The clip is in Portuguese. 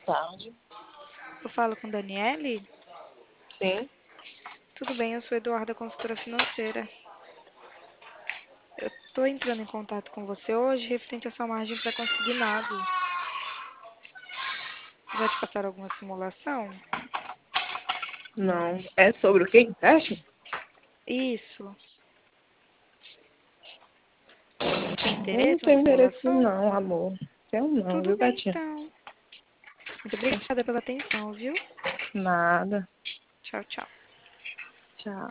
tarde. Eu falo com Daniele? Sim. Tudo bem, eu sou Eduarda, consultora financeira. Eu tô entrando em contato com você hoje referente à sua margem pré-consignado. Já te passaram alguma simulação? Não. É sobre o que? Empréstimo? Isso. Tem Eu não interesse na tenho interesse simulação? não, amor. Tenho não, Tudo viu, bem, gatinha? então. Muito obrigada pela atenção, viu? Nada. Tchau, tchau. Tchau.